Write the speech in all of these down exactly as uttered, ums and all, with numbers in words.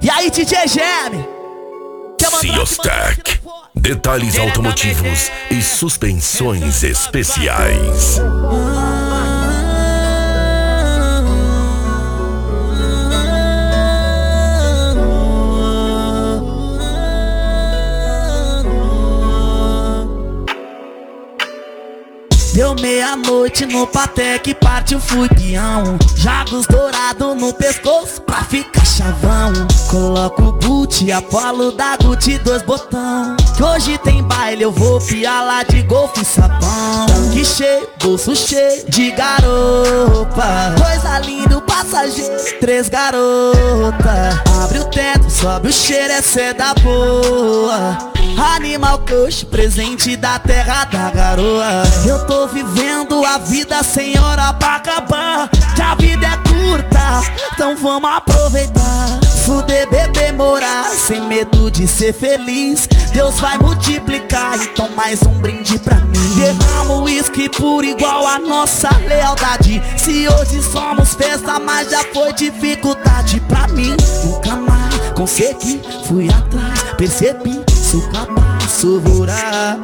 E aí, D J Geme? Ciostec, detalhes automotivos e suspensões especiais. Deu meia-noite no Patek, partiu, fui peão. Jagos dourado no pescoço pra ficar chavão. Coloco o boot, Apollo da Gucci, dois botão. Que hoje tem baile, eu vou piala de golfe e sapão. Tanque cheio, bolso cheio de garopa. Coisa linda, o passageiro, três garota. Abre o teto, sobe o cheiro, é seda boa. Animal Kush, presente da terra da garoa. Eu tô vivendo a vida sem hora pra acabar. Que a vida é curta, então vamos aproveitar. Fuder, beber, morar, sem medo de ser feliz. Deus vai multiplicar, então mais um brinde pra mim. Derramo uísque por igual a nossa lealdade. Se hoje somos festa, mas já foi dificuldade pra mim. Nunca mais consegui, fui atrás, percebi, sou capaz, sou voraz.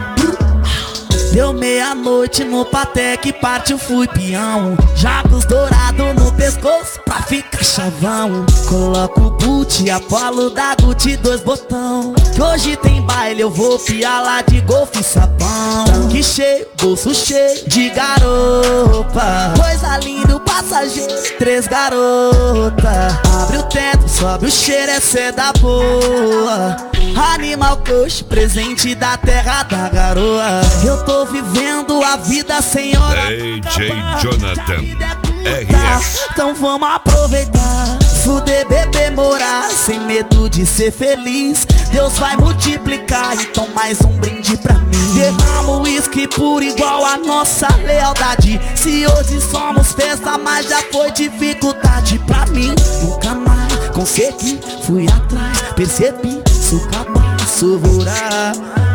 Deu meia-noite no Patek, partiu, fui peão. Jagos dourado no pescoço pra ficar chavão. Coloco o boot, Apollo da Gucci, dois botão. Que hoje tem baile, eu vou piala de golfe e sapão. Tanque cheio, bolso cheio de garopa. Coisa linda, o passageiro, três garota. Abre o teto, sobe o cheiro, é seda boa. Animal Kush, presente da terra da garoa. Eu tô vivendo a vida sem hora. D J Jonathan R S. Então vamos aproveitar. Fuder, beber, morar, sem medo de ser feliz. Deus vai multiplicar, então mais um brinde pra mim. Derramo uísque por igual a nossa lealdade. Se hoje somos festa, mas já foi dificuldade pra mim. Nunca mais consegui, fui atrás, percebi, sou capaz, sou voraz.